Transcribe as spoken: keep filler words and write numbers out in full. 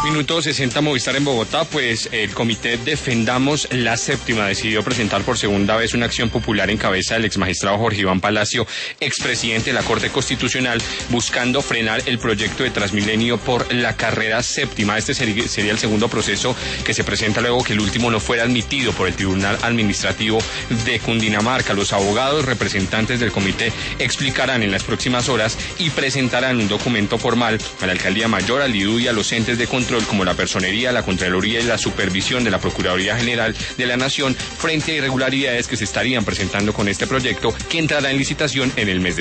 Minuto sesenta Movistar en Bogotá, pues el comité Defendamos la Séptima decidió presentar por segunda vez una acción popular en cabeza del exmagistrado Jorge Iván Palacio, expresidente de la Corte Constitucional, buscando frenar el proyecto de Transmilenio por la carrera séptima. Este sería el segundo proceso que se presenta luego que el último no fuera admitido por el Tribunal Administrativo de Cundinamarca. Los abogados representantes del comité explicarán en las próximas horas y presentarán un documento formal a la Alcaldía Mayor, al I D U y a los entes de control como la Personería, la Contraloría y la Supervisión de la Procuraduría General de la Nación frente a irregularidades que se estarían presentando con este proyecto, que entrará en licitación en el mes de